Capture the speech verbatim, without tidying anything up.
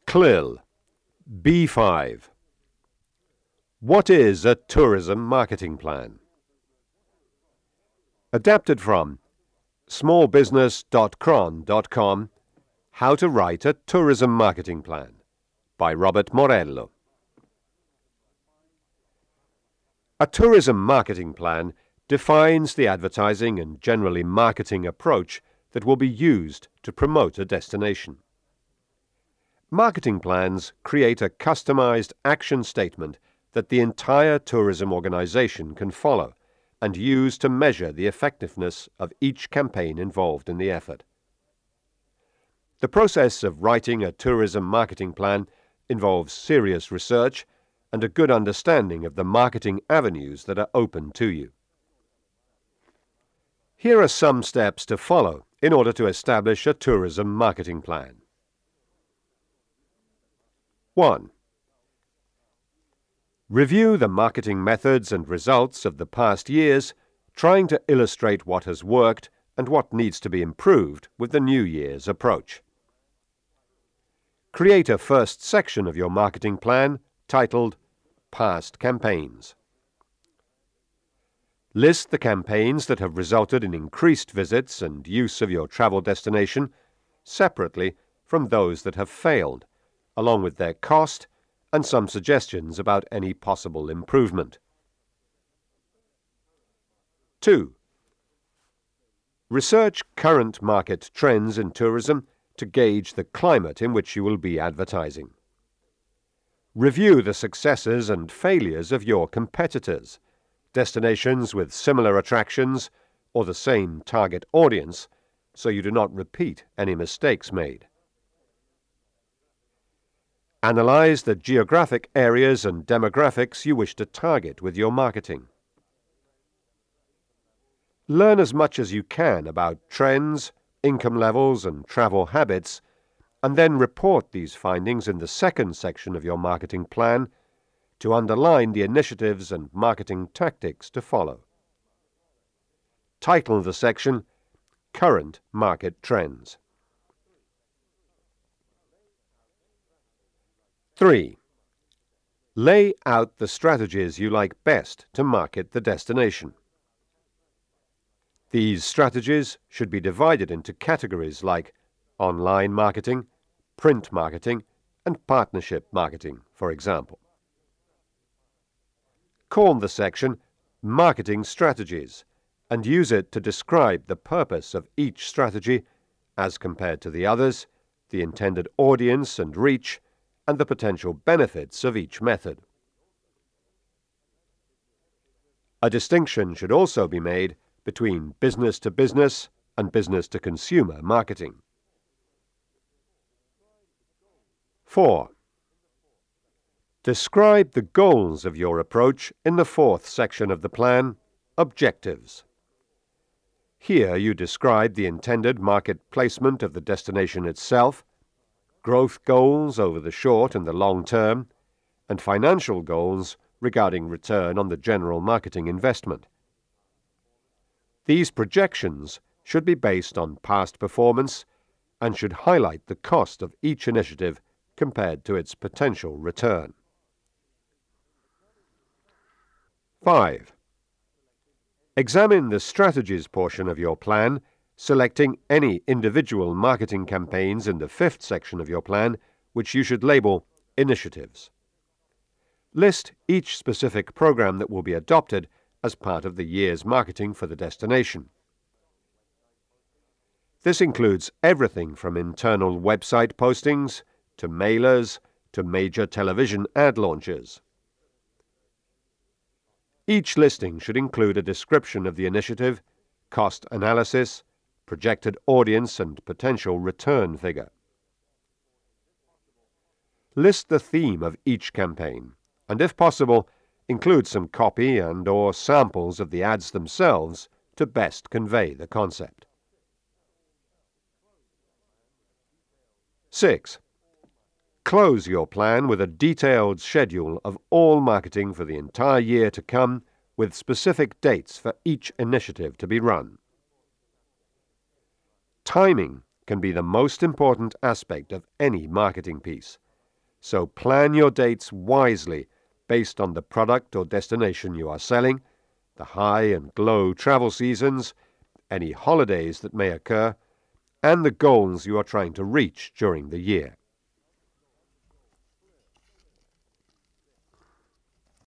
C L I L B five. What is a tourism marketing plan? Adapted from small business dot cron dot com, How to Write a Tourism Marketing Plan by Robert Morello. A tourism marketing plan defines the advertising and generally marketing approach that will be used to promote a destination. Marketing plans create a customized action statement that the entire tourism organization can follow and use to measure the effectiveness of each campaign involved in the effort. The process of writing a tourism marketing plan involves serious research and a good understanding of the marketing avenues that are open to you. Here are some steps to follow in order to establish a tourism marketing plan. one. Review the marketing methods and results of the past years, trying to illustrate what has worked and what needs to be improved with the new year's approach. Create a first section of your marketing plan titled Past Campaigns. List the campaigns that have resulted in increased visits and use of your travel destination separately from those that have failed, along with their cost and some suggestions about any possible improvement. two. Research current market trends in tourism to gauge the climate in which you will be advertising. Review the successes and failures of your competitors, destinations with similar attractions or the same target audience, so you do not repeat any mistakes made. Analyze the geographic areas and demographics you wish to target with your marketing. Learn as much as you can about trends, income levels, and travel habits, and then report these findings in the second section of your marketing plan to underline the initiatives and marketing tactics to follow. Title the section Current Market Trends. three. Lay out the strategies you like best to market the destination. These strategies should be divided into categories like online marketing, print marketing, and partnership marketing, for example. Call the section Marketing Strategies and use it to describe the purpose of each strategy as compared to the others, the intended audience and reach, and the potential benefits of each method. A distinction should also be made between business-to-business and business-to-consumer marketing. four. Describe the goals of your approach in the fourth section of the plan, Objectives. Here you describe the intended market placement of the destination itself, growth goals over the short and the long term, and financial goals regarding return on the general marketing investment. These projections should be based on past performance and should highlight the cost of each initiative compared to its potential return. five. Examine the strategies portion of your plan, selecting any individual marketing campaigns in the fifth section of your plan, which you should label Initiatives. List each specific program that will be adopted as part of the year's marketing for the destination. This includes everything from internal website postings to mailers to major television ad launches. Each listing should include a description of the initiative, cost analysis, projected audience and potential return figure. List the theme of each campaign, and if possible, include some copy and or samples of the ads themselves to best convey the concept. six. Close your plan with a detailed schedule of all marketing for the entire year to come, with specific dates for each initiative to be run. Timing can be the most important aspect of any marketing piece, So plan your dates wisely based on the product or destination you are selling, the high and low travel seasons, any holidays that may occur, and the goals you are trying to reach during the year.